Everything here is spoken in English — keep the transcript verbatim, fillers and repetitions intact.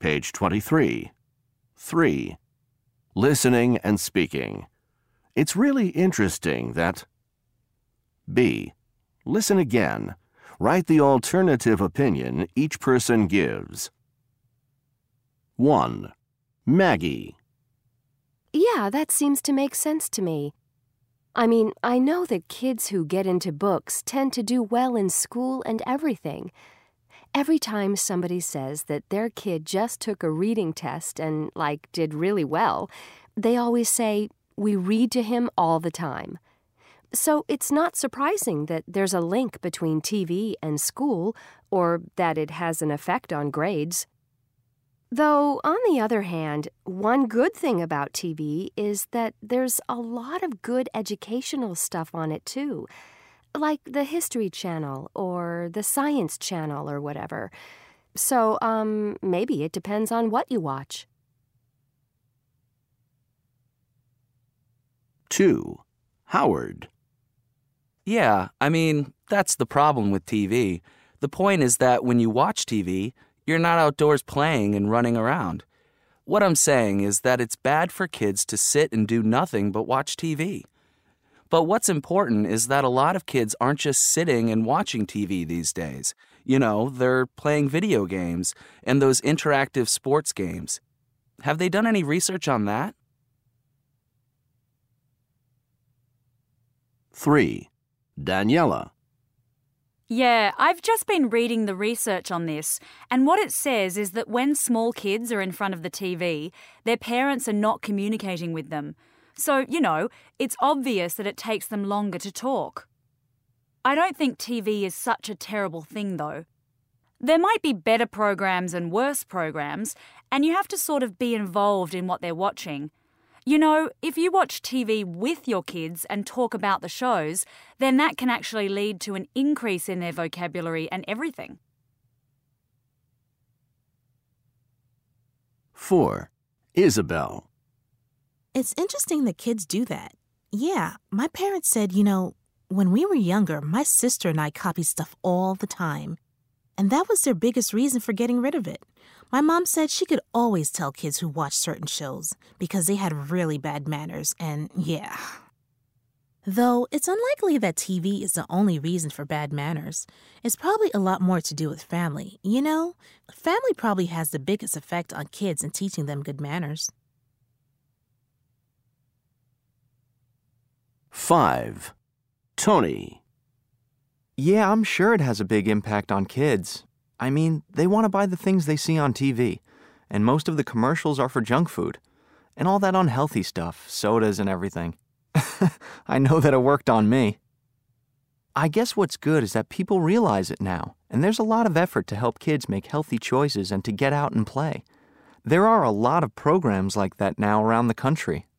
Page twenty-three. three. Listening and speaking. It's really interesting that... B. Listen again. Write the alternative opinion each person gives. one. Maggie. Yeah, that seems to make sense to me. I mean, I know that kids who get into books tend to do well in school and everything. Every time somebody says that their kid just took a reading test and, like, did really well, they always say, "We read to him all the time." So it's not surprising that there's a link between T V and school, or that it has an effect on grades. Though, on the other hand, one good thing about T V is that there's a lot of good educational stuff on it, too. Like the History Channel or the Science Channel or whatever. So, um, maybe it depends on what you watch. two. Howard. Yeah, I mean, that's the problem with T V. The point is that when you watch T V, you're not outdoors playing and running around. What I'm saying is that it's bad for kids to sit and do nothing but watch T V. But what's important is that a lot of kids aren't just sitting and watching T V these days. You know, they're playing video games and those interactive sports games. Have they done any research on that? three. Daniela. Yeah, I've just been reading the research on this, and what it says is that when small kids are in front of the T V, their parents are not communicating with them. So, you know, it's obvious that it takes them longer to talk. I don't think T V is such a terrible thing, though. There might be better programs and worse programs, and you have to sort of be involved in what they're watching. You know, if you watch T V with your kids and talk about the shows, then that can actually lead to an increase in their vocabulary and everything. four. Isabel. It's interesting that kids do that. Yeah, my parents said, you know, when we were younger, my sister and I copied stuff all the time. And that was their biggest reason for getting rid of it. My mom said she could always tell kids who watched certain shows because they had really bad manners, and yeah. Though it's unlikely that T V is the only reason for bad manners. It's probably a lot more to do with family. You know, family probably has the biggest effect on kids in teaching them good manners. five. Tony. Yeah, I'm sure it has a big impact on kids. I mean, they want to buy the things they see on T V, and most of the commercials are for junk food, and all that unhealthy stuff, sodas and everything. I know that it worked on me. I guess what's good is that people realize it now, and there's a lot of effort to help kids make healthy choices and to get out and play. There are a lot of programs like that now around the country.